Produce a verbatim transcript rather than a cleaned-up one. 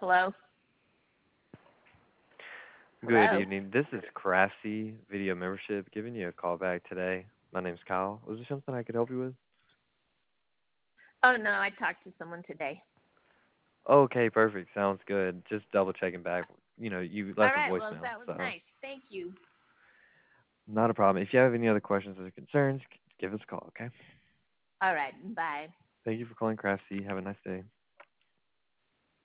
Hello? Good Hello? evening. This is Craftsy Video Membership giving you a call back today. My name's Kyle. Was there something I could help you with? Oh, no, I talked to someone today. Okay, perfect. Sounds good. Just double checking back. You know, you All left a right, well, voicemail, that was so nice. Thank you. not a problem. If you have any other questions or concerns, give us a call, okay? All right, bye. Thank you for calling Craftsy. Have a nice day.